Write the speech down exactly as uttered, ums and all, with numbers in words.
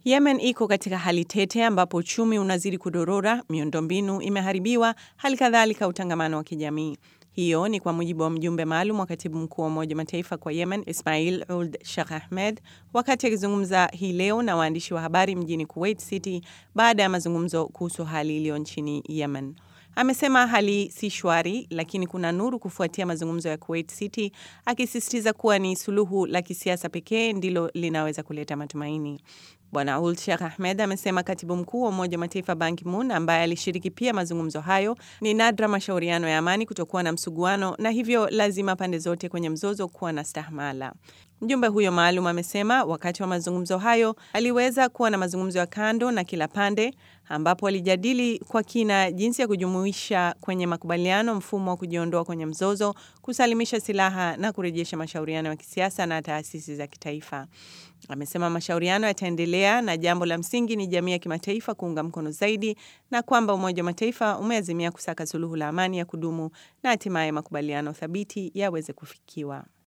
Yemen iko katika hali tete ambapo uchumi unazidi kudorora, miundombinu imeharibiwa, hali kadhalika utangamano wa kijamii. Hiyo ni kwa mujibu wa mjumbe maalum wa katibu mkuu wa Umoja Mataifa kwa Yemen, Ismail Ould Sheikh Ahmed, wakati akizungumza hii leo na waandishi wa habari mjini Kuwait City baada ya mazungumzo kuhusu hali iliyo nchini Yemen. Amesema hali si shwari, lakini kuna nuru kufuatia mazungumzo ya Kuwait City, akisisitiza kuwa ni suluhu la kisiasa pekee ndilo linaweza kuleta matumaini. Bwana Ould Sheikh Ahmed amesema katibu mkuu wa Umoja wa Mataifa Ban Ki-moon, ambaye alishiriki pia mazungumzo hayo, ni nadra mashauriano ya amani kutokuwa na msuguano, na hivyo lazima pande zote kwenye mzozo kuwa na stahmala. Mjumbe huyo maalum amesema wakati wa mazungumzo hayo aliweza kuwa na mazungumzo ya kando na kila pande, ambapo alijadili kwa kina jinsi ya kujumuisha kwenye makubaliano mfumo wa kujiondoa kwenye mzozo, kusalimisha silaha na kurejesha mashauriano ya kisiasa na taasisi za kitaifa. Amesema mashauriano yataendelea na jambo la msingi ni jamii ya kimataifa kuunga mkono zaidi, na kwamba Umoja wa Mataifa umeazimia kusaka suluhu la amani ya kudumu na hatimaye makubaliano thabiti yaweze kufikiwa.